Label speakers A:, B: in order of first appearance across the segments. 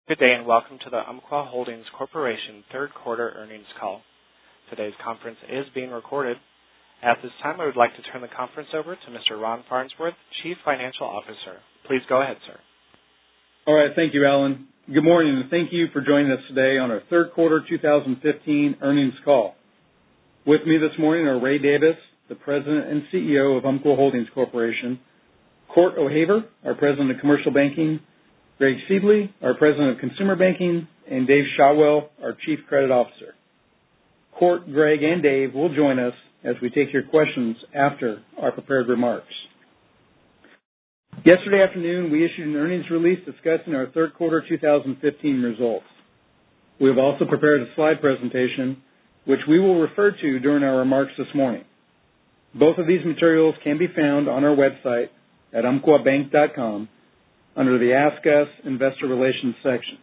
A: Good day and welcome to the Umpqua Holdings Corporation third quarter earnings call. Today's conference is being recorded. At this time, I would like to turn the conference over to Mr. Ron Farnsworth, Chief Financial Officer. Please go ahead, sir.
B: All right, thank you, Alan. Good morning, and thank you for joining us today on our third quarter 2015 earnings call. With me this morning are Ray Davis, the President and CEO of Umpqua Holdings Corporation, Cort O'Haver, our President of Commercial Banking, Greg Siebele, our President of Consumer Banking, and Dave Shotwell, our Chief Credit Officer. Cort, Greg, and Dave will join us as we take your questions after our prepared remarks. Yesterday afternoon, we issued an earnings release discussing our third quarter 2015 results. We have also prepared a slide presentation, which we will refer to during our remarks this morning. Both of these materials can be found on our website at umpquabank.com under the Ask Us Investor Relations section.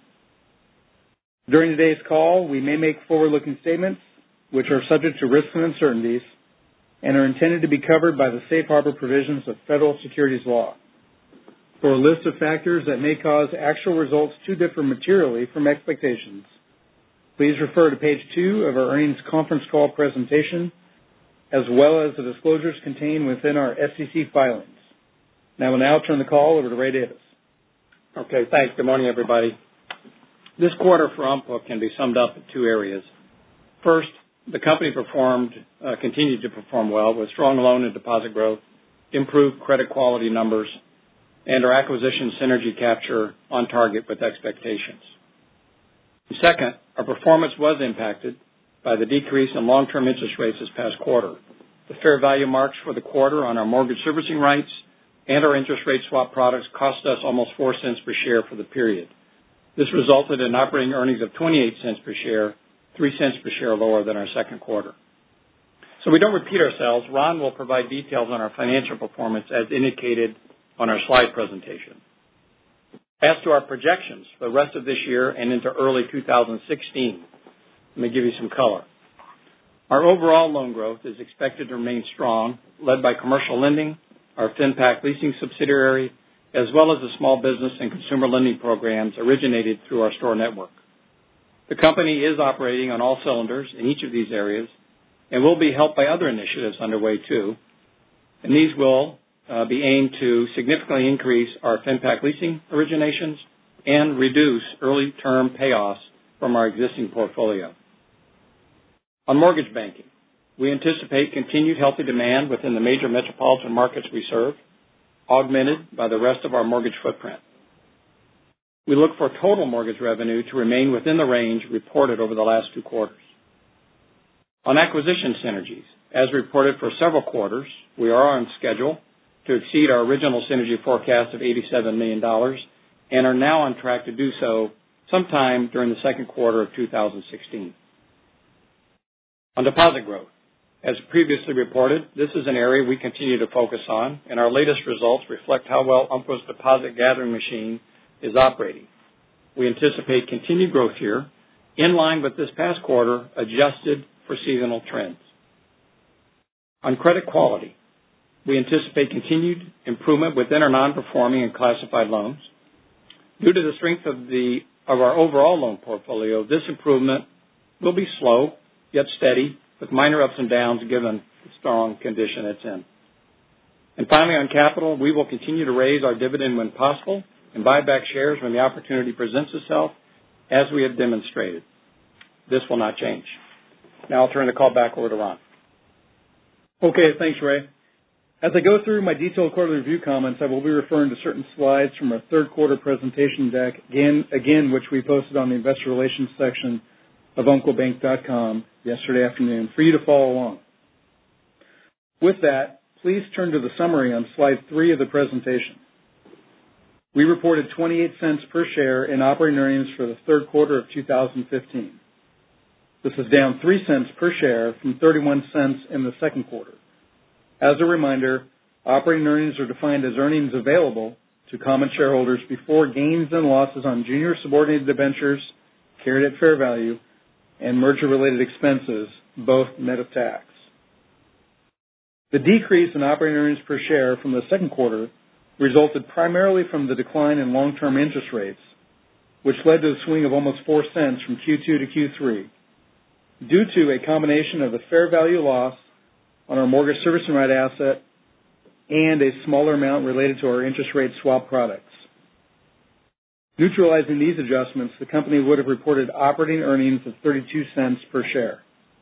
B: During today's call, we may make forward-looking statements which are subject to risks and uncertainties and are intended to be covered by the safe harbor provisions of federal securities law. For a list of factors that may cause actual results to differ materially from expectations, please refer to page 2 of our earnings conference call presentation, as well as the disclosures contained within our SEC filings. I will now turn the call over to Ray Davis.
C: Okay, thanks. Good morning, everybody. This quarter for Umpqua can be summed up in two areas. First, the company continued to perform well with strong loan and deposit growth, improved credit quality numbers, and our acquisition synergy capture on target with expectations. Second, our performance was impacted by the decrease in long-term interest rates this past quarter. The fair value marks for the quarter on our mortgage servicing rights and our interest rate swap products cost us almost 4 cents per share for the period. This resulted in operating earnings of 28 cents per share, 3 cents per share lower than our second quarter. So we don't repeat ourselves. Ron will provide details on our financial performance as indicated on our slide presentation. As to our projections for the rest of this year and into early 2016, let me give you some color. Our overall loan growth is expected to remain strong, led by commercial lending, our FinPac leasing subsidiary, as well as the small business and consumer lending programs originated through our store network. The company is operating on all cylinders in each of these areas and will be helped by other initiatives underway too, and these will be aimed to significantly increase our FinPac leasing originations and reduce early term payoffs from our existing portfolio. On mortgage banking, we anticipate continued healthy demand within the major metropolitan markets we serve, augmented by the rest of our mortgage footprint. We look for total mortgage revenue to remain within the range reported over the last 2 quarters. On acquisition synergies, as reported for several quarters, we are on schedule to exceed our original synergy forecast of $87 million and are now on track to do so sometime during the second quarter of 2016. On deposit growth, as previously reported, this is an area we continue to focus on, and our latest results reflect how well Umpqua's deposit gathering machine is operating. We anticipate continued growth here, in line with this past quarter, adjusted for seasonal trends. On credit quality, we anticipate continued improvement within our non-performing and classified loans. Due to the strength of our overall loan portfolio, this improvement will be slow, yet steady, with minor ups and downs given the strong condition it's in. And finally, on capital, we will continue to raise our dividend when possible and buy back shares when the opportunity presents itself, as we have demonstrated. This will not change. Now I'll turn the call back over to Ron.
B: Okay, thanks, Ray. As I go through my detailed quarterly review comments, I will be referring to certain slides from our third quarter presentation deck, again which we posted on the Investor Relations section of umpquabank.com yesterday afternoon for you to follow along. With that, please turn to the summary on slide 3 of the presentation. We reported 28 cents per share in operating earnings for the third quarter of 2015. This is down 3 cents per share from 31 cents in the second quarter. As a reminder, operating earnings are defined as earnings available to common shareholders before gains and losses on junior subordinated debentures carried at fair value and merger-related expenses, both net of tax. The decrease in operating earnings per share from the second quarter resulted primarily from the decline in long-term interest rates, which led to a swing of almost 4 cents from Q2 to Q3, due to a combination of the fair value loss on our mortgage servicing right asset and a smaller amount related to our interest rate swap products. Neutralizing these adjustments, the company would have reported operating earnings of 32 cents per share.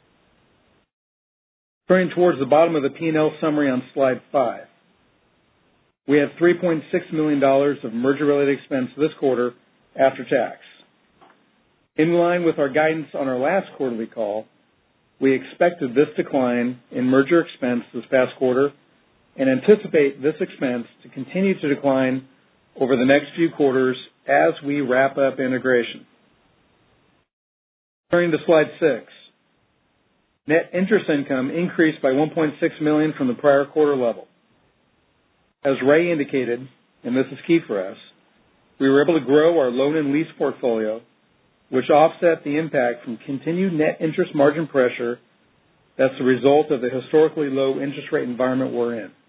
B: Turning towards the bottom of the P&L summary on slide 5. We have $3.6 million of merger-related expense this quarter after tax. In line with our guidance on our last quarterly call, we expected this decline in merger expense this past quarter and anticipate this expense to continue to decline over the next few quarters as we wrap up integration. Turning to slide 6. Net interest income increased by $1.6 million from the prior quarter level. As Ray indicated, and this is key for us, we were able to grow our loan and lease portfolio, which offset the impact from continued net interest margin pressure that's the result of the historically low interest rate environment we're in.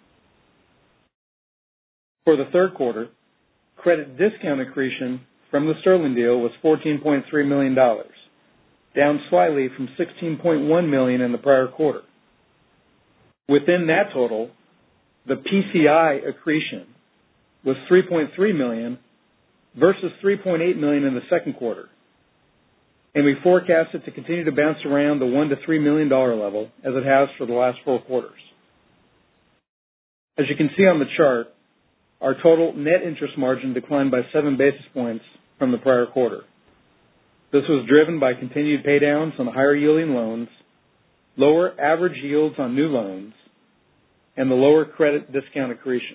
B: For the third quarter, credit discount accretion from the Sterling deal was $14.3 million, down slightly from $16.1 million in the prior quarter. Within that total, the PCI accretion was $3.3 million versus $3.8 million in the second quarter, and we forecast it to continue to bounce around the $1 to $3 million level as it has for the last 4 quarters. As you can see on the chart, our total net interest margin declined by 7 basis points from the prior quarter. This was driven by continued paydowns on higher yielding loans, lower average yields on new loans, and the lower credit discount accretion.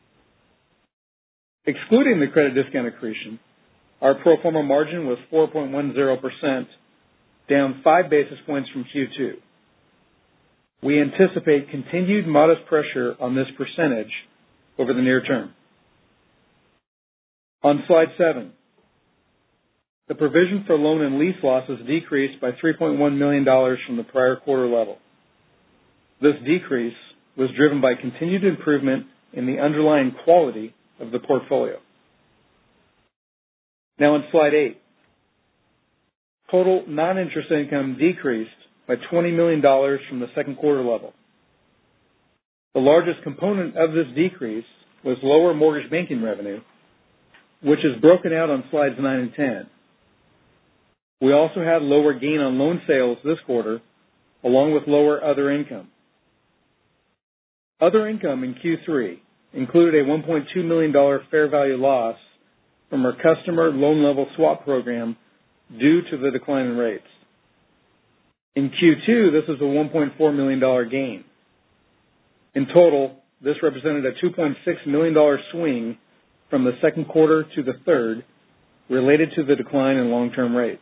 B: Excluding the credit discount accretion, our pro forma margin was 4.10%, down 5 basis points from Q2. We anticipate continued modest pressure on this percentage over the near term. On slide 7, the provision for loan and lease losses decreased by $3.1 million from the prior quarter level. This decrease was driven by continued improvement in the underlying quality of the portfolio. Now on slide 8, total non-interest income decreased by $20 million from the second quarter level. The largest component of this decrease was lower mortgage banking revenue, which is broken out on slides 9 and 10. We also had lower gain on loan sales this quarter, along with lower other income. Other income in Q3 included a $1.2 million fair value loss from our customer loan level swap program due to the decline in rates. In Q2, this was a $1.4 million gain. In total, this represented a $2.6 million swing from the second quarter to the third related to the decline in long-term rates.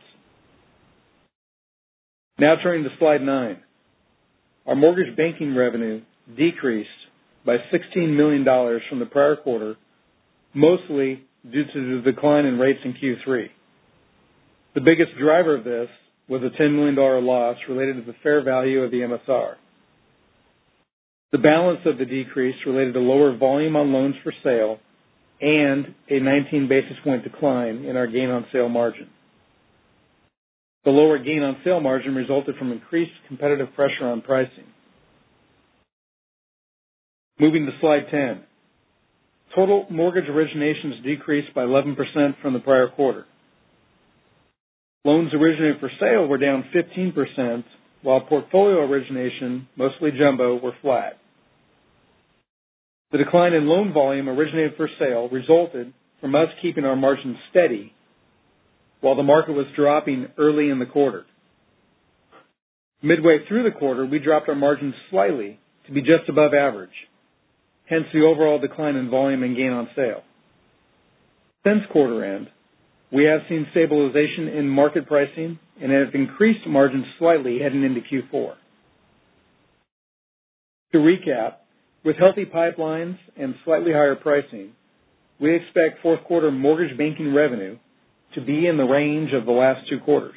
B: Now turning to slide 9. Our mortgage banking revenue decreased by $16 million from the prior quarter, mostly due to the decline in rates in Q3. The biggest driver of this was a $10 million loss related to the fair value of the MSR. The balance of the decrease related to lower volume on loans for sale and a 19 basis point decline in our gain on sale margin. The lower gain on sale margin resulted from increased competitive pressure on pricing. Moving to slide 10. Total mortgage originations decreased by 11% from the prior quarter. Loans originated for sale were down 15%, while portfolio origination, mostly jumbo, were flat. The decline in loan volume originated for sale resulted from us keeping our margins steady while the market was dropping early in the quarter. Midway through the quarter, we dropped our margins slightly to be just above average, hence the overall decline in volume and gain on sale. Since quarter end, we have seen stabilization in market pricing and have increased margins slightly heading into Q4. To recap, with healthy pipelines and slightly higher pricing, we expect fourth quarter mortgage banking revenue to be in the range of the last 2 quarters.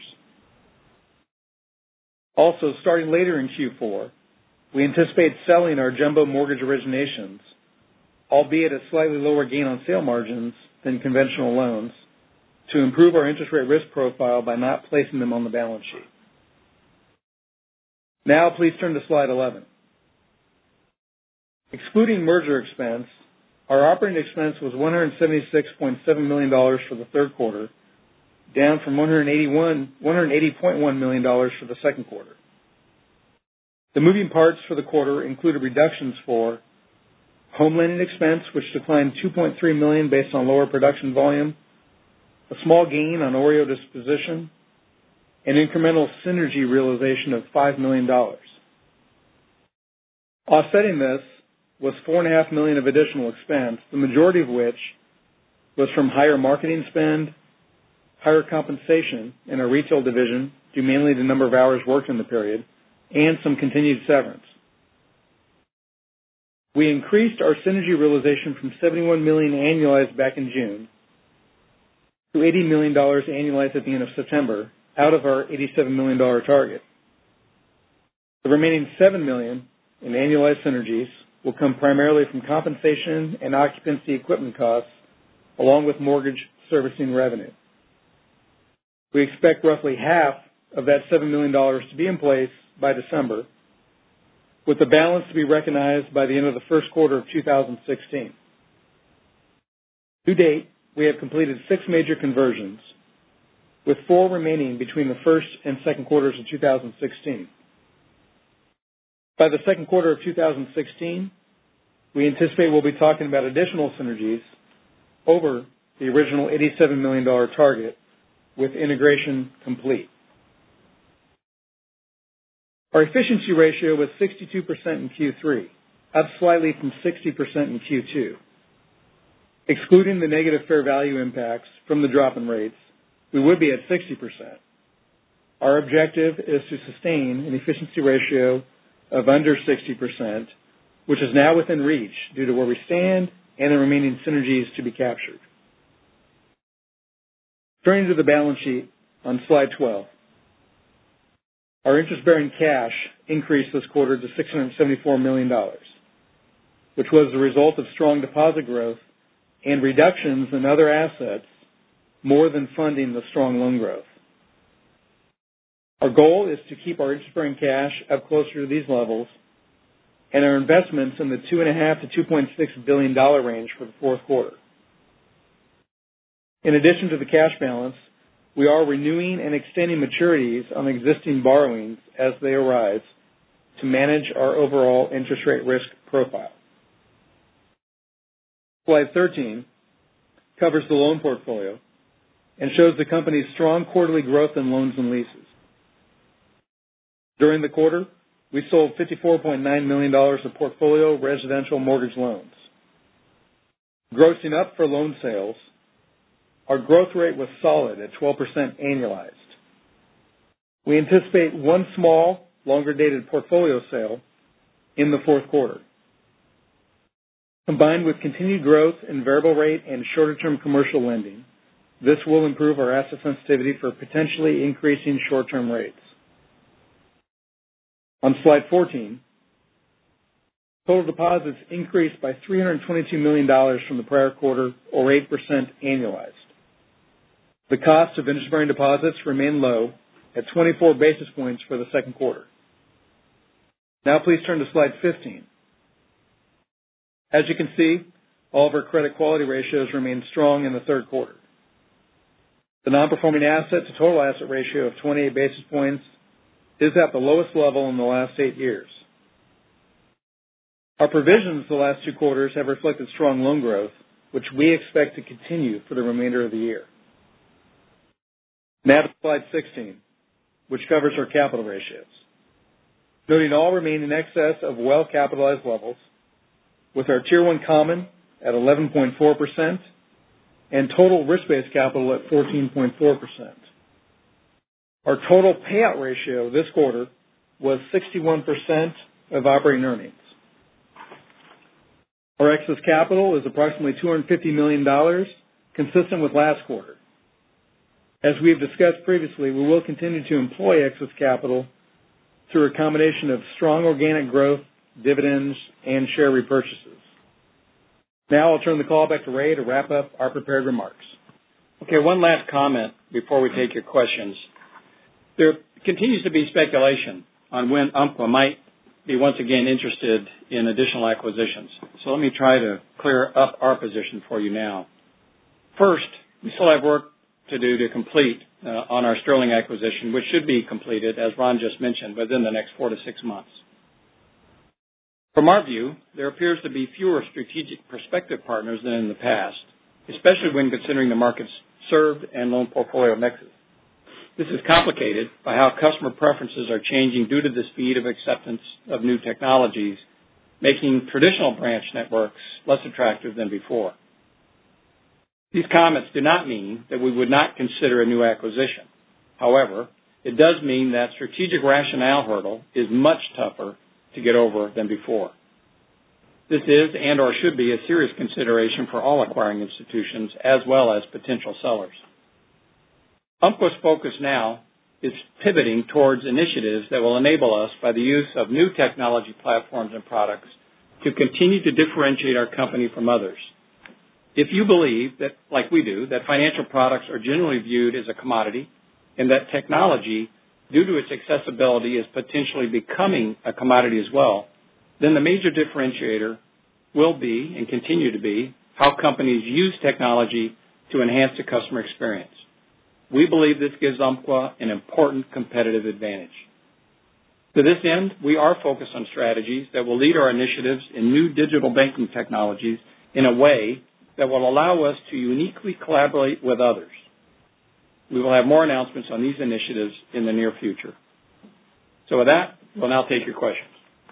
B: Also, starting later in Q4, we anticipate selling our jumbo mortgage originations, albeit at slightly lower gain on sale margins than conventional loans, to improve our interest rate risk profile by not placing them on the balance sheet. Now please turn to slide 11. Excluding merger expense, our operating expense was $176.7 million for the third quarter, down from $180.1 million for the second quarter. The moving parts for the quarter included reductions for home lending expense, which declined $2.3 million based on lower production volume, a small gain on OREO disposition, and incremental synergy realization of $5 million. Offsetting this was $4.5 million of additional expense, the majority of which was from higher marketing spend, higher compensation in our retail division, due mainly to the number of hours worked in the period, and some continued severance. We increased our synergy realization from $71 million annualized back in June to $80 million annualized at the end of September, out of our $87 million target. The remaining $7 million in annualized synergies will come primarily from compensation and occupancy equipment costs, along with mortgage servicing revenue. We expect roughly half of that $7 million to be in place by December, with the balance to be recognized by the end of the first quarter of 2016. To date, we have completed 6 major conversions, with 4 remaining between the first and second quarters of 2016. By the second quarter of 2016, we anticipate we'll be talking about additional synergies over the original $87 million target, with integration complete. Our efficiency ratio was 62% in Q3, up slightly from 60% in Q2. Excluding the negative fair value impacts from the drop in rates, we would be at 60%. Our objective is to sustain an efficiency ratio of under 60%, which is now within reach due to where we stand and the remaining synergies to be captured. Turning to the balance sheet on slide 12. Our interest-bearing cash increased this quarter to $674 million, which was the result of strong deposit growth and reductions in other assets more than funding the strong loan growth. Our goal is to keep our interest-bearing cash up closer to these levels and our investments in the $2.5 to $2.6 billion range for the fourth quarter. In addition to the cash balance, we are renewing and extending maturities on existing borrowings as they arise to manage our overall interest rate risk profile. Slide 13 covers the loan portfolio and shows the company's strong quarterly growth in loans and leases. During the quarter, we sold $54.9 million of portfolio residential mortgage loans. Grossing up for loan sales, our growth rate was solid at 12% annualized. We anticipate one small, longer-dated portfolio sale in the fourth quarter. Combined with continued growth in variable rate and shorter-term commercial lending, this will improve our asset sensitivity for potentially increasing short-term rates. On slide 14, total deposits increased by $322 million from the prior quarter, or 8% annualized. The cost of interest-bearing deposits remained low at 24 basis points for the second quarter. Now please turn to slide 15. As you can see, all of our credit quality ratios remain strong in the third quarter. The non-performing asset to total asset ratio of 28 basis points is at the lowest level in the last 8 years. Our provisions the last 2 quarters have reflected strong loan growth, which we expect to continue for the remainder of the year. Now to slide 16, which covers our capital ratios. Noting all remain in excess of well-capitalized levels, with our Tier 1 common at 11.4% and total risk-based capital at 14.4%. Our total payout ratio this quarter was 61% of operating earnings. Our excess capital is approximately $250 million, consistent with last quarter. As we have discussed previously, we will continue to employ excess capital through a combination of strong organic growth, dividends, and share repurchases. Now I'll turn the call back to Ray to wrap up our prepared remarks.
C: Okay, one last comment before we take your questions. There continues to be speculation on when Umpqua might be once again interested in additional acquisitions. So let me try to clear up our position for you now. First, we still have work to do to complete on our Sterling acquisition, which should be completed, as Ron just mentioned, within the next 4 to 6 months. From our view, there appears to be fewer strategic prospective partners than in the past, especially when considering the markets served and loan portfolio mixes. This is complicated by how customer preferences are changing due to the speed of acceptance of new technologies, making traditional branch networks less attractive than before. These comments do not mean that we would not consider a new acquisition. However, it does mean that strategic rationale hurdle is much tougher to get over than before. This is and or should be a serious consideration for all acquiring institutions as well as potential sellers. Umpqua's focus now is pivoting towards initiatives that will enable us, by the use of new technology platforms and products, to continue to differentiate our company from others. If you believe that, like we do, that financial products are generally viewed as a commodity and that technology, due to its accessibility, is potentially becoming a commodity as well, then the major differentiator will be and continue to be how companies use technology to enhance the customer experience. We believe this gives Umpqua an important competitive advantage. To this end, we are focused on strategies that will lead our initiatives in new digital banking technologies in a way that will allow us to uniquely collaborate with others. We will have more announcements on these initiatives in the near future. So with that, we'll now take your questions.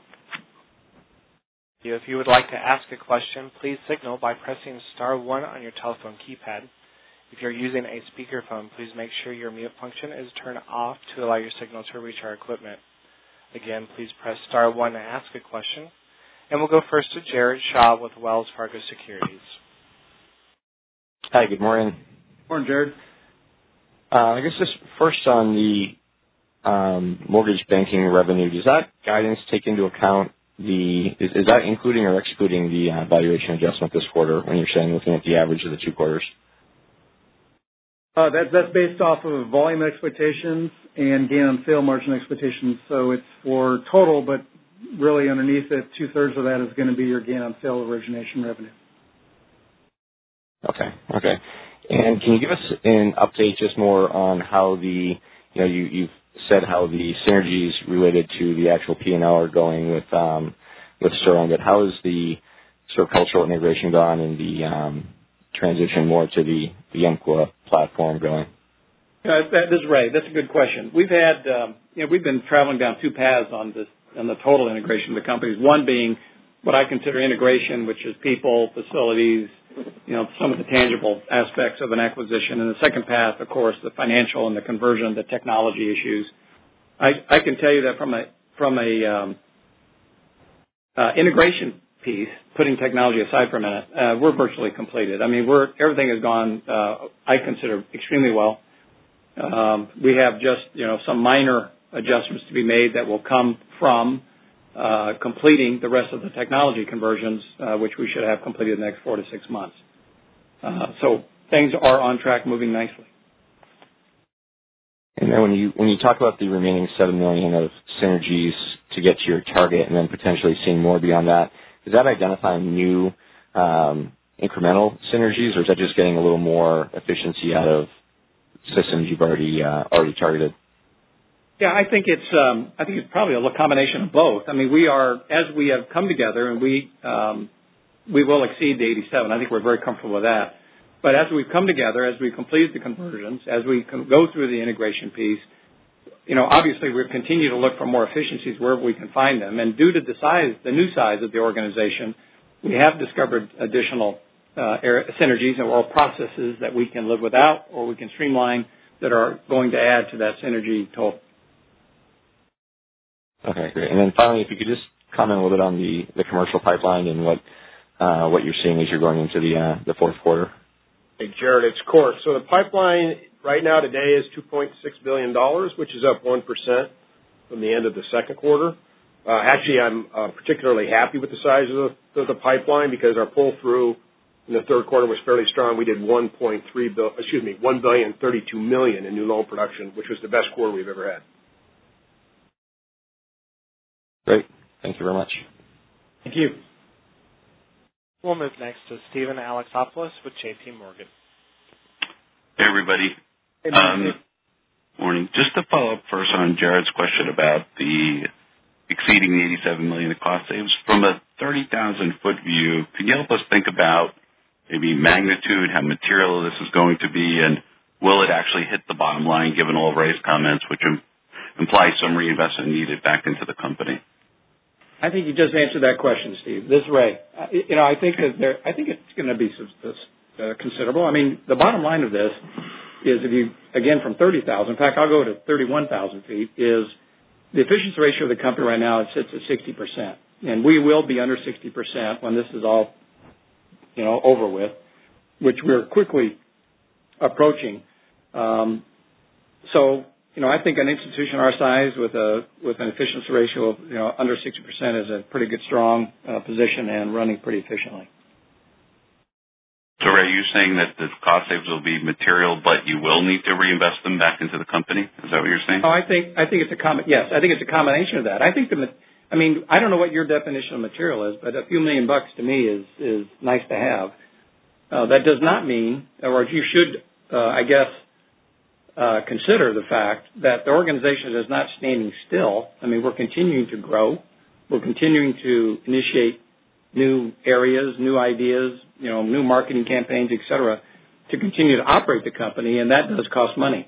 A: If you would like to ask a question, please signal by pressing star 1 on your telephone keypad. If you're using a speakerphone, please make sure your mute function is turned off to allow your signal to reach our equipment. Again, please press star 1 to ask a question. And we'll go first to Jared Shaw with Wells Fargo Securities.
D: Hi, good morning.
C: Morning, Jared.
D: I guess just first on the mortgage banking revenue, does that guidance take into account is that including or excluding the valuation adjustment this quarter when you're saying looking at the average of the 2 quarters?
B: That's based off of volume expectations and gain on sale margin expectations. So it's for total, but really underneath it, 2/3 of that is going to be your gain on sale origination revenue.
D: Okay. And can you give us an update just more on how you've said how the synergies related to the actual P&L are going with Sterling, but how is the sort of cultural integration gone and the transition more to the Umpqua platform going?
C: This is Ray. That's a good question. We've been traveling down 2 paths on the total integration of the companies. One being what I consider integration, which is people, facilities, some of the tangible aspects of an acquisition. And the second path, of course, the financial and the conversion, the technology issues. I can tell you that from a integration piece, putting technology aside for a minute, we're virtually completed. I mean, everything has gone, I consider, extremely well. We have just, some minor adjustments to be made that will come from completing the rest of the technology conversions, which we should have completed in the next 4 to 6 months. So things are on track, moving nicely.
D: And then when you talk about the remaining $7 million of synergies to get to your target and then potentially seeing more beyond that, is that identifying new incremental synergies, or is that just getting a little more efficiency out of systems you've already targeted?
C: Yeah, I think it's probably a combination of both. I mean, as we have come together, and we will exceed the 87. I think we're very comfortable with that. But as we've come together, as we've completed the conversions, as we go through the integration piece, obviously we continue to look for more efficiencies wherever we can find them. And due to the new size of the organization, we have discovered additional synergies or processes that we can live without or we can streamline that are going to add to that synergy total.
D: Okay, great. And then finally, if you could just comment a little bit on the commercial pipeline and what you're seeing as you're going into the fourth quarter.
E: Hey, Jared, it's Court. So the pipeline right now today is $2.6 billion, which is up 1% from the end of the second quarter. Actually, I'm particularly happy with the size of the pipeline because our pull-through in the third quarter was fairly strong. We did $1,032 million in new loan production, which was the best quarter we've ever had.
D: Great. Thank you very much.
B: Thank you.
A: We'll move next to Steven Alexopoulos with J.P. Morgan.
F: Hey, everybody.
B: Hey, morning.
F: Morning. Just to follow up first on Jared's question about the exceeding the $87 million in cost saves. From a 30,000-foot view, can you help us think about maybe magnitude, how material this is going to be, and will it actually hit the bottom line given all of Ray's comments, which imply some reinvestment needed back into the company?
C: I think you just answered that question, Steve. This is Ray. I think it's going to be considerable. I mean, the bottom line of this is if you, again, from 30,000, in fact, I'll go to 31,000 feet, is the efficiency ratio of the company right now, it sits at 60%. And we will be under 60% when this is all, over with, which we're quickly approaching. I think an institution our size with an efficiency ratio of under 60% is a pretty good, strong position and running pretty efficiently.
F: So, Ray, you're saying that the cost saves will be material, but you will need to reinvest them back into the company? Is that what you're saying?
C: Oh, I think it's yes. I think it's a combination of that. I don't know what your definition of material is, but a few $1 million to me is nice to have. That does not mean, or you should, consider the fact that the organization is not standing still. I mean, we're continuing to grow. We're continuing to initiate new areas, new ideas, new marketing campaigns, et cetera, to continue to operate the company, and that does cost money.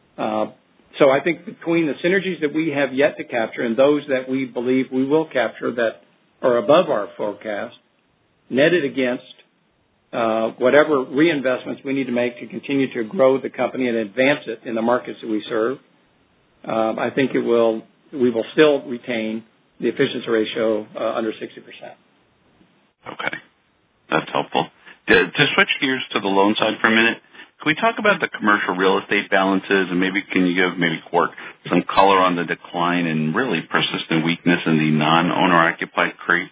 C: So I think between the synergies that we have yet to capture and those that we believe we will capture that are above our forecast, netted against whatever reinvestments we need to make to continue to grow the company and advance it in the markets that we serve, I think we will still retain the efficiency ratio under 60%.
F: Okay. That's helpful. To switch gears to the loan side for a minute, can we talk about the commercial real estate balances, and can you give Cort some color on the decline and really persistent weakness in the non-owner-occupied CRE?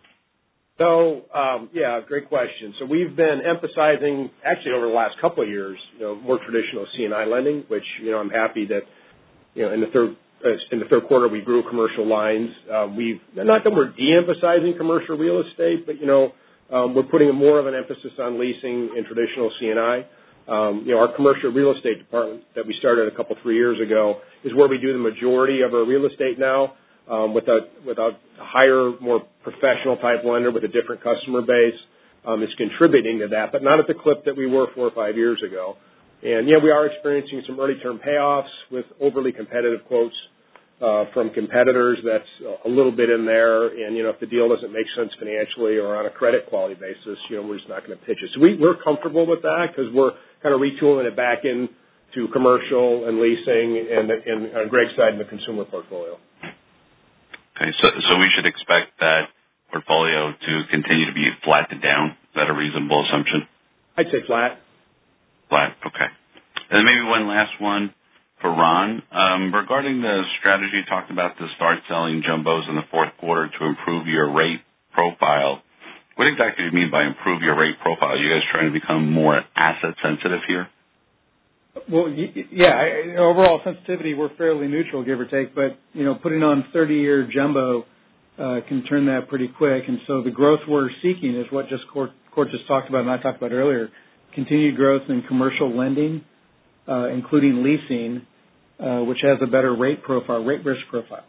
E: So, great question. So we've been emphasizing, actually over the last couple of years, more traditional C&I lending, which, I'm happy that, in the third quarter we grew commercial lines. Not that we're de-emphasizing commercial real estate, but, we're putting more of an emphasis on leasing in traditional C&I. Our commercial real estate department that we started 3 years ago is where we do the majority of our real estate now, with a higher, more professional type lender with a different customer base. It's contributing to that, but not at the clip that we were 4 or 5 years ago. And we are experiencing some early term payoffs with overly competitive quotes from competitors. That's a little bit in there, and if the deal doesn't make sense financially or on a credit quality basis, we're just not going to pitch it. So we're comfortable with that because we're kind of retooling it back into commercial and leasing, and on Greg's side in the consumer portfolio.
F: Okay, so we should expect that portfolio to continue to be flat to down. Is that a reasonable assumption?
E: I'd say flat.
F: Flat, okay. And then maybe one last one for Ron. Regarding the strategy you talked about to start selling jumbos in the fourth quarter to improve your rate profile, what exactly do you mean by improve your rate profile? Are you guys trying to become more asset sensitive here?
B: Well, overall sensitivity, we're fairly neutral, give or take, but, putting on 30-year jumbo can turn that pretty quick. And so the growth we're seeking is what Cort just talked about and I talked about earlier, continued growth in commercial lending, including leasing, which has a better rate risk profile.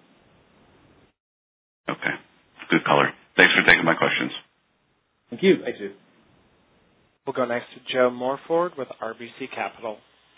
F: Okay. Good color. Thanks for taking my questions.
B: Thank you.
E: Thanks, Steve.
A: We'll go next to Joe Morford with RBC Capital.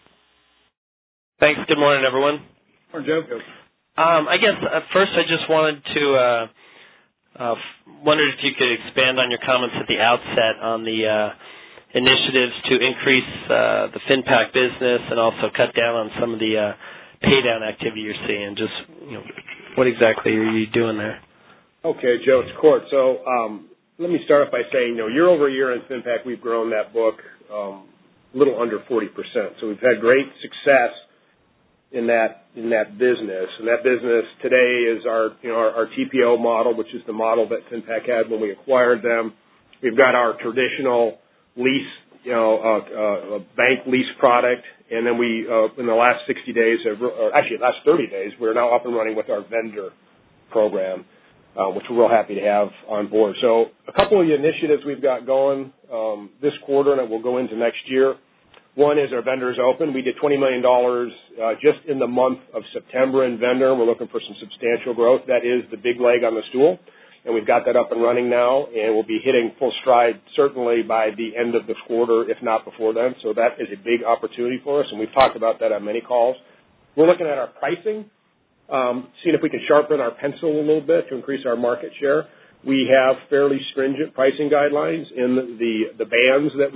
G: Thanks. Good morning, everyone.
B: Morning, Joe.
G: I guess first I just wanted to wondered if you could expand on your comments at the outset on the initiatives to increase the FinPac business and also cut down on some of the pay down activity you're seeing. Just what exactly are you doing there?
E: Okay, Joe, it's Cort. So let me start off by saying, year over year in FinPac, we've grown that book a little under 40%. So we've had great success in that business, and that business today is our TPO model, which is the model that FinPac had when we acquired them. We've got our traditional lease, a bank lease product, and then we, in the last 60 days, actually last 30 days, we're now up and running with our vendor program, which we're real happy to have on board. So a couple of the initiatives we've got going this quarter, and it will go into next year. One is our vendors open. We did $20 million just in the month of September in vendor. We're looking for some substantial growth. That is the big leg on the stool, and we've got that up and running now, and we'll be hitting full stride certainly by the end of this quarter, if not before then. So that is a big opportunity for us, and we've talked about that on many calls. We're looking at our pricing, seeing if we can sharpen our pencil a little bit to increase our market share. We have fairly stringent pricing guidelines in the bands that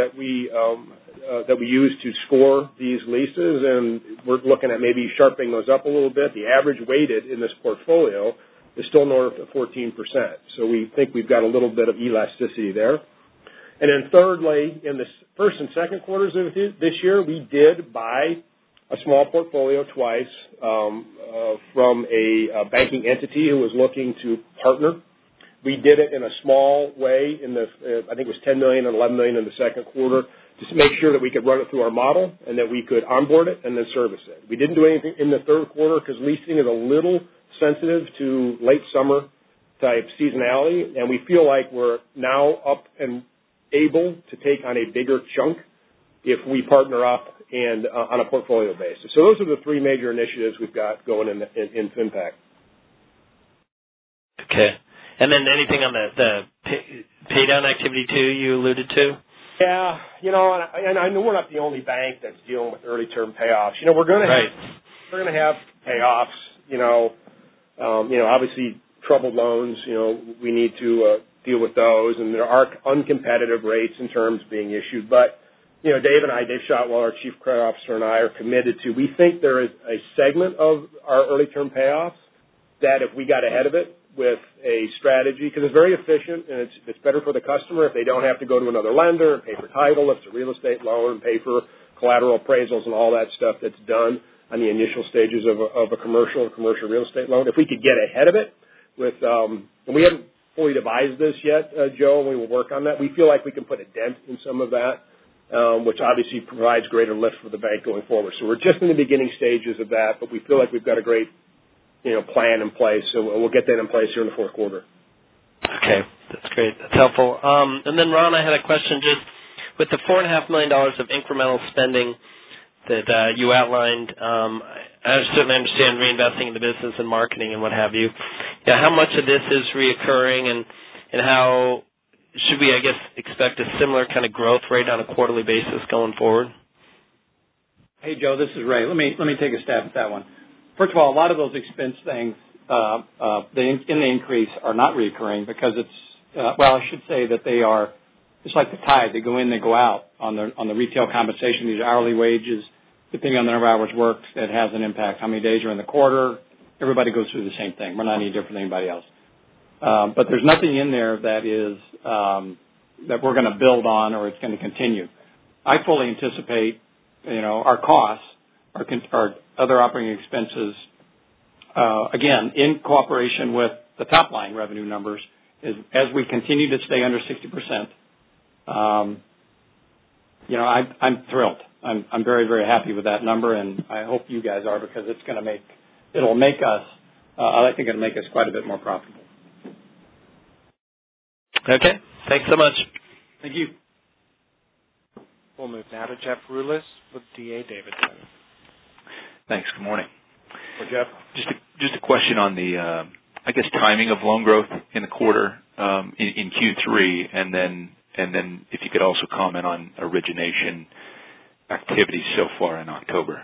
E: we use to score these leases, and we're looking at maybe sharpening those up a little bit. The average weighted in this portfolio is still north of 14%, so we think we've got a little bit of elasticity there. And then thirdly, in the first and second quarters of this year, we did buy a small portfolio twice from a banking entity who was looking to partner. We did it in a small way I think it was $10 million and $11 million in the second quarter, just to make sure that we could run it through our model and that we could onboard it and then service it. We didn't do anything in the third quarter because leasing is a little sensitive to late summer type seasonality, and we feel like we're now up and able to take on a bigger chunk if we partner up and on a portfolio basis. So those are the three major initiatives we've got going in FinPac.
G: Okay. And then anything on the pay down activity too you alluded to?
E: Yeah, and I know we're not the only bank that's dealing with early term payoffs. We're going to have payoffs. Obviously troubled loans. We need to deal with those, and there are uncompetitive rates in terms being issued. But Dave Shotwell, our Chief Credit Officer, and I are committed to. We think there is a segment of our early term payoffs that if we got ahead of it with a strategy, because it's very efficient and it's better for the customer if they don't have to go to another lender and pay for title, if it's a real estate loan, and pay for collateral appraisals and all that stuff that's done on the initial stages of a commercial real estate loan. If we could get ahead of it with, and we haven't fully devised this yet, Joe, and we will work on that. We feel like we can put a dent in some of that, which obviously provides greater lift for the bank going forward. So we're just in the beginning stages of that, but we feel like we've got a great plan in place, so we'll get that in place here in the fourth quarter.
G: Okay, that's great. That's helpful. And then, Ron, I had a question just with the $4.5 million of incremental spending that you outlined. I certainly understand reinvesting in the business and marketing and what have you. How much of this is reoccurring, and how should we, I guess, expect a similar kind of growth rate on a quarterly basis going forward?
C: Hey, Joe, this is Ray. Let me take a stab at that one. First of all, a lot of those expense things in the increase are not reoccurring because I should say that they are, it's like the tide. They go in, they go out on the retail compensation. These hourly wages, depending on the number of hours worked, that has an impact. How many days are in the quarter? Everybody goes through the same thing. We're not any different than anybody else. But there's nothing in there that is that we're going to build on or it's going to continue. I fully anticipate, our costs, our other operating expenses, again, in cooperation with the top line revenue numbers, as we continue to stay under 60%. I'm thrilled. I'm very, very happy with that number, and I hope you guys are, because it'll make us quite a bit more profitable.
G: Okay. Thanks so much.
C: Thank you.
A: We'll move now to Jeff Rulis with D.A. Davidson.
H: Thanks. Good morning.
E: Hey, Jeff.
H: Just a question on the, timing of loan growth in the quarter in Q3, and then if you could also comment on origination activity so far in October.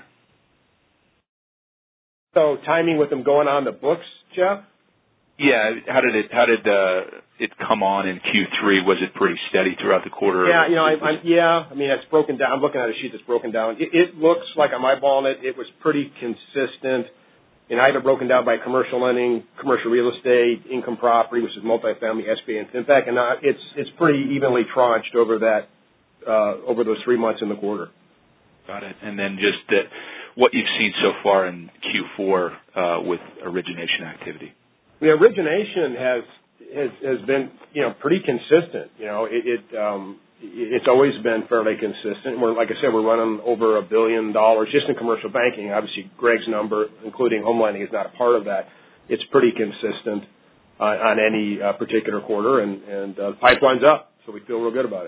E: So timing with them going on the books, Jeff?
H: Yeah. How did it come on in Q3? Was it pretty steady throughout the quarter?
E: Yeah, it's broken down. I'm looking at a sheet that's broken down. It looks like I'm eyeballing it. It was pretty consistent. I had it broken down by commercial lending, commercial real estate, income property, which is multifamily, SBA, and FinPac, and it's pretty evenly tranched over those 3 months in the quarter.
H: Got it. And then just what you've seen so far in Q4 with origination activity. The
E: origination has been pretty consistent. it's always been fairly consistent. Like I said, we're running over $1 billion just in commercial banking. Obviously, Greg's number, including home lending, is not a part of that. It's pretty consistent on any particular quarter, and the pipeline's up, so we feel real good about it.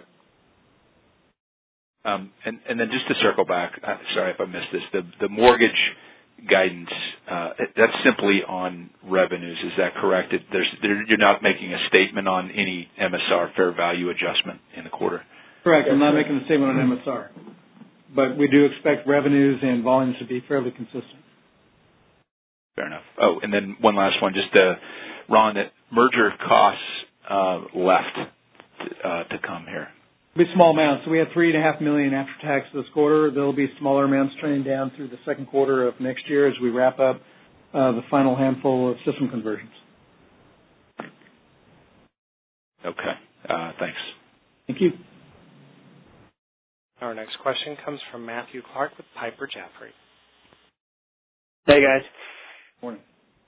H: And then just to circle back, sorry if I missed this, the mortgage guidance, that's simply on revenues. Is that correct? You're not making a statement on any MSR fair value adjustment in the quarter?
B: Correct. I'm not making a statement on MSR. But we do expect revenues and volumes to be fairly consistent.
H: Fair enough. Oh, and then one last one. Just, Ron, that merger costs left to come here.
B: It'll be small amounts. So we had $3.5 million after tax this quarter. There will be smaller amounts trending down through the second quarter of next year as we wrap up the final handful of system conversions.
H: Okay. Thanks.
B: Thank you.
A: Our next question comes from Matthew Clark with Piper Jaffray.
I: Hey, guys.
B: Morning.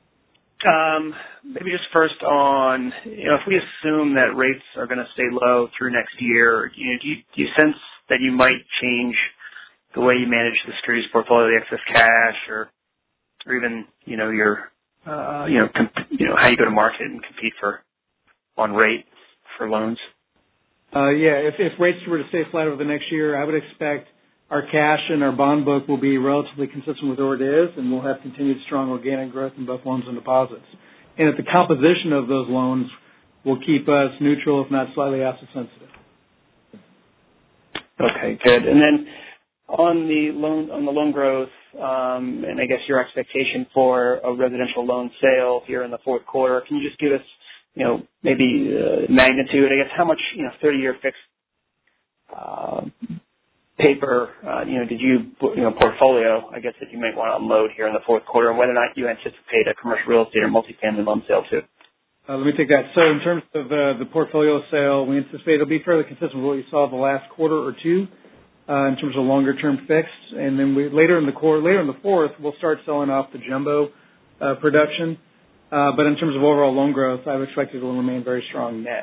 I: Maybe just first on, if we assume that rates are going to stay low through next year, do you sense that you might change the way you manage the securities portfolio, the excess cash, or even, your, how you go to market and compete on rate for loans?
B: If rates were to stay flat over the next year, I would expect our cash and our bond book will be relatively consistent with where it is, and we'll have continued strong organic growth in both loans and deposits. And if the composition of those loans will keep us neutral, if not slightly asset sensitive.
I: Okay, good. And then on the loan growth, and I guess your expectation for a residential loan sale here in the fourth quarter, can you just give us, maybe magnitude? I guess how much, 30-year fixed paper, did you portfolio, I guess, that you might want to unload here in the fourth quarter, and whether or not you anticipate a commercial real estate or multifamily loan sale too?
B: Let me take that. So in terms of the portfolio sale, we anticipate it'll be fairly consistent with what you saw the last quarter or two in terms of longer-term fixed. And then later in the fourth, we'll start selling off the jumbo production. But in terms of overall loan growth, I would expect it will remain very strong net.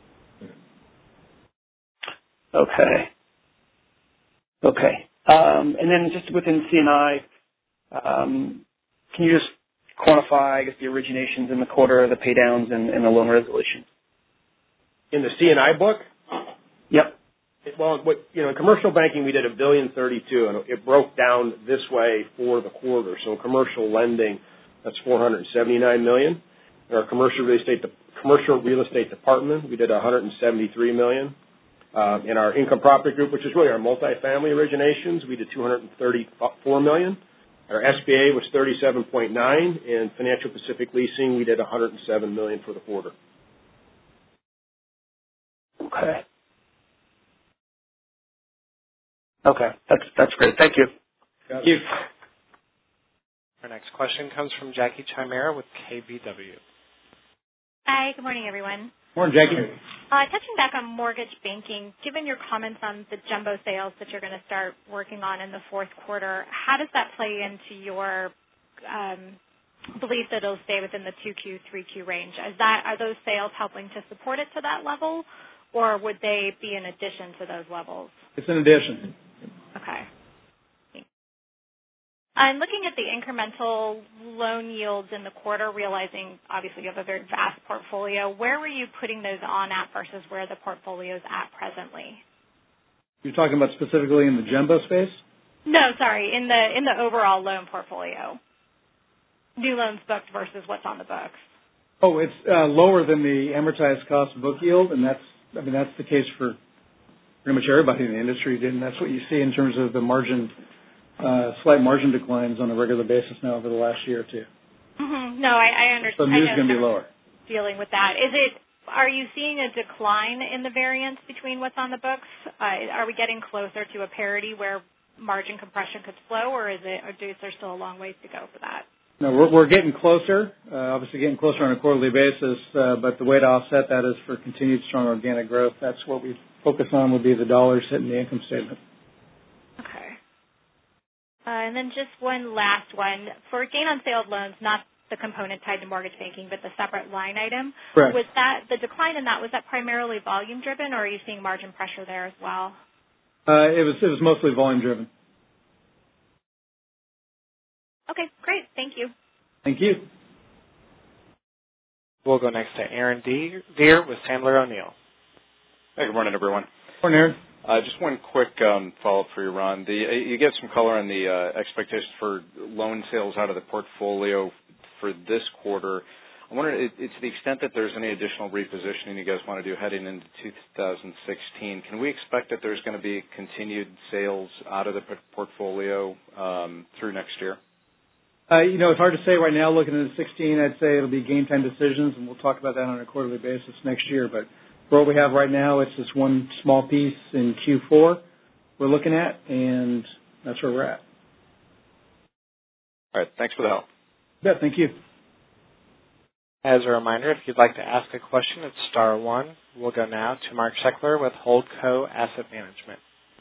I: Okay. And then just within C&I, can you just quantify, I guess, the originations in the quarter, the pay downs, and the loan resolution?
E: In the C&I book?
I: Yep.
E: Well, in commercial banking, we did $1.32 billion, and it broke down this way for the quarter. So in commercial lending, that's $479 million. In our commercial real estate department, we did $173 million. In our income property group, which is really our multifamily originations, we did $234 million. Our SBA was $37.9 million. In Financial Pacific Leasing, we did $107 million for the quarter.
I: Okay, that's great. Thank you.
E: Thank you.
A: Our next question comes from Jackie Chimera with KBW.
J: Hi, good morning, everyone.
B: Morning, Jackie.
J: Touching back on mortgage banking, given your comments on the jumbo sales that you're going to start working on in the fourth quarter, how does that play into your belief that it'll stay within the 2Q, 3Q range? Are those sales helping to support it to that level, or would they be in addition to those levels?
B: It's an addition.
J: Okay. I'm looking at the incremental loan yields in the quarter, realizing obviously you have a very vast portfolio. Where were you putting those on at versus where the portfolio is at presently?
B: You're talking about specifically in the jumbo space?
J: No, sorry, in the overall loan portfolio. New loans booked versus what's on the books.
B: Oh, it's lower than the amortized cost book yield, and that's the case for pretty much everybody in the industry, and that's what you see in terms of the margin. Slight margin declines on a regular basis now over the last year or two.
J: Mm-hmm. No, I understand.
B: So new is going to be lower.
J: Dealing with that. Are you seeing a decline in the variance between what's on the books? Are we getting closer to a parity where margin compression could slow, or is there still a long ways to go for that?
B: No, we're getting closer, obviously getting closer on a quarterly basis, but the way to offset that is for continued strong organic growth. That's what we focus on would be the dollars hitting the income statement.
J: Okay. And then just one last one. For gain on sale of loans, not the component tied to mortgage banking, but the separate line item.
B: Correct.
J: Was that the decline in that? Was that primarily volume driven, or are you seeing margin pressure there as well?
B: It was mostly volume driven.
J: Okay, great. Thank you.
B: Thank you.
A: We'll go next to Aaron Deere with Sandler O'Neill.
K: Hey, good morning, everyone.
B: Morning, Aaron.
K: Just one quick follow-up for you, Ron. You gave some color on the expectations for loan sales out of the portfolio for this quarter. I wonder, to the extent that there's any additional repositioning you guys want to do heading into 2016, can we expect that there's going to be continued sales out of the portfolio through next year?
B: It's hard to say right now. Looking into 16, I'd say it'll be game time decisions, and we'll talk about that on a quarterly basis next year. But for what we have right now, it's just one small piece in Q4 we're looking at, and that's where we're at.
K: All right. Thanks for the help.
B: Yeah, thank you.
A: As a reminder, if you'd like to ask a question, it's star one. We'll go now to Mark Scheckler with Holdco Asset Management.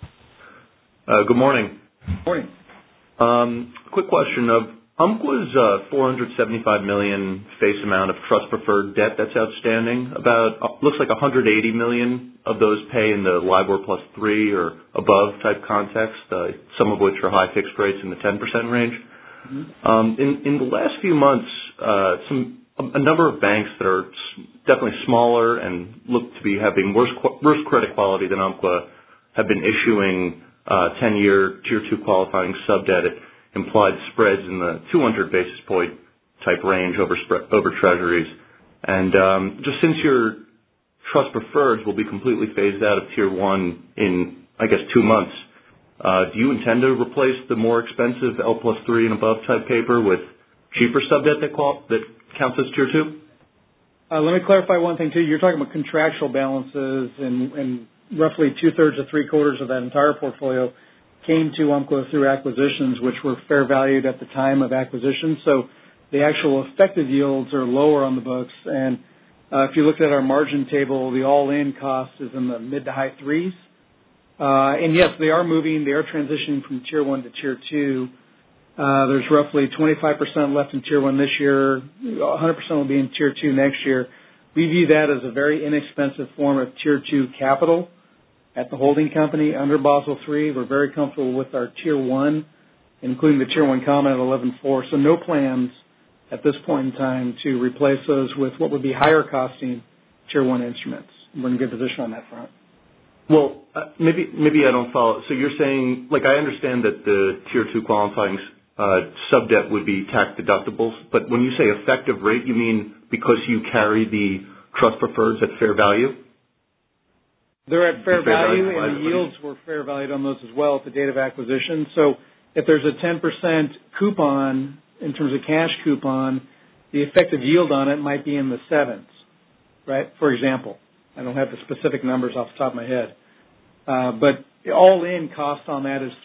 L: Good morning.
B: Morning.
L: Quick question of Umpqua's $475 million face amount of trust preferred debt that's outstanding. Looks like $180 million of those pay in the LIBOR plus 3 or above type context, some of which are high fixed rates in the 10% range. Mm-hmm. In the last few months, a number of banks that are definitely smaller and look to be having worse credit quality than Umpqua have been issuing 10-year Tier 2 qualifying sub-debt at implied spreads in the 200 basis point type range over treasuries. And just since your trust preferreds will be completely phased out of Tier 1 in, I guess, 2 months, do you intend to replace the more expensive L plus 3 and above type paper with cheaper sub-debt that counts as Tier 2?
B: Let me clarify one thing, too. You're talking about contractual balances, and roughly 2/3 to 3/4 of that entire portfolio came to Umpqua through acquisitions, which were fair valued at the time of acquisition. So the actual effective yields are lower on the books. And if you look at our margin table, the all-in cost is in the mid to high 3s. And yes, they are transitioning from Tier 1 to Tier 2. There's roughly 25% left in Tier 1 this year. 100% will be in Tier 2 next year. We view that as a very inexpensive form of Tier 2 capital at the holding company under Basel III. We're very comfortable with our Tier 1, including the Tier 1 common at 11.4. So no plans at this point in time to replace those with what would be higher costing Tier 1 instruments. We're in a good position on that front.
L: Well, maybe I don't follow. So you're saying, I understand that the Tier 2 qualifying sub-debt would be tax deductibles, but when you say effective rate, you mean because you carry the trust preferreds at fair value?
B: They're at fair value, and the yields were fair valued on those as well at the date of acquisition. So if there's a 10% coupon in terms of cash coupon, the effective yield on it might be in the 7s, right? For example. I don't have the specific numbers off the top of my head. But the all-in cost on that is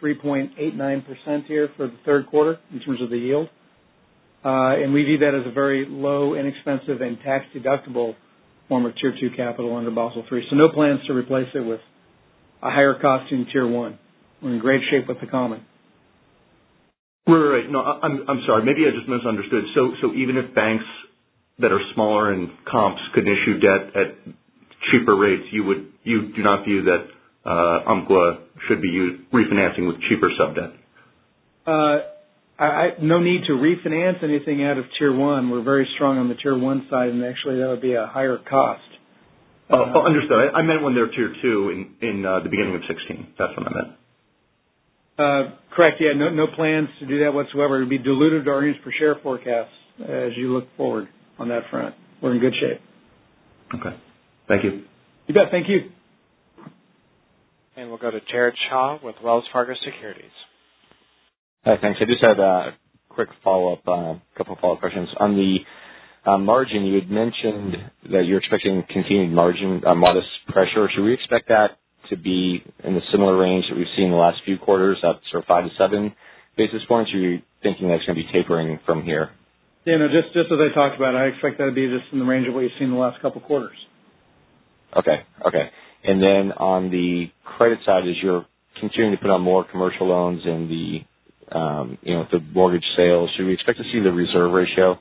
B: 3.89% here for the third quarter in terms of the yield. And we view that as a very low, inexpensive, and tax-deductible form of Tier 2 capital under Basel III. So no plans to replace it with a higher cost in Tier 1. We're in great shape with the common.
L: Right. No, I'm sorry. Maybe I just misunderstood. So even if banks that are smaller and comps could issue debt at cheaper rates, you do not view that Umpqua should be refinancing with cheaper sub-debt?
B: No need to refinance anything out of Tier 1. We're very strong on the Tier 1 side, and actually that would be a higher cost.
L: Understood. I meant when they're Tier 2 in the beginning of 16. That's what I meant.
B: Correct. Yeah, no plans to do that whatsoever. It would be diluted to earnings per share forecasts as you look forward on that front. We're in good shape.
L: Okay. Thank you.
B: You bet. Thank you.
A: And we'll go to Jared Shaw with Wells Fargo Securities.
D: Hi, thanks. I just had a quick follow-up, a couple of follow-up questions. On the margin, you had mentioned that you're expecting continued margin, modest pressure. Should we expect that to be in the similar range that we've seen the last few quarters, at sort of 5 to 7 basis points, or are you thinking that's going to be tapering from here?
B: Yeah, no, just as I talked about, I expect that to be just in the range of what you've seen the last couple of quarters.
D: Okay. And then on the credit side, as you're continuing to put on more commercial loans and the mortgage sales, should we expect to see the reserve ratio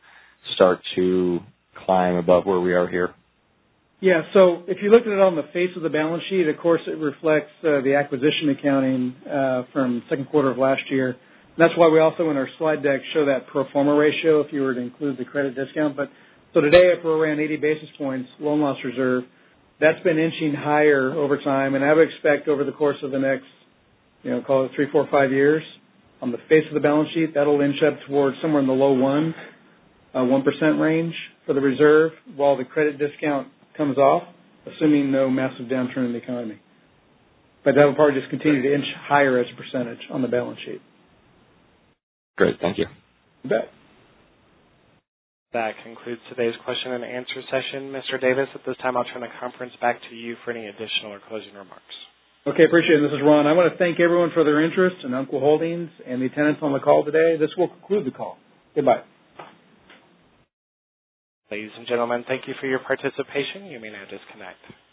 D: start to climb above where we are here?
B: Yeah, so if you looked at it on the face of the balance sheet, of course it reflects the acquisition accounting from second quarter of last year. And that's why we also in our slide deck show that pro forma ratio if you were to include the credit discount. But so today, if we're around 80 basis points loan loss reserve, that's been inching higher over time, and I would expect over the course of the next, call it 3, 4, 5 years, on the face of the balance sheet, that'll inch up towards somewhere in the low 1% range for the reserve, while the credit discount comes off, assuming no massive downturn in the economy. But that will probably just continue to inch higher as a percentage on the balance sheet.
D: Great, thank you.
B: You bet.
A: That concludes today's question and answer session. Mr. Davis, at this time I'll turn the conference back to you for any additional or closing remarks.
B: Okay, appreciate it. This is Ron. I want to thank everyone for their interest in Umpqua Holdings and the attendance on the call today. This will conclude the call. Goodbye.
A: Ladies and gentlemen, thank you for your participation. You may now disconnect.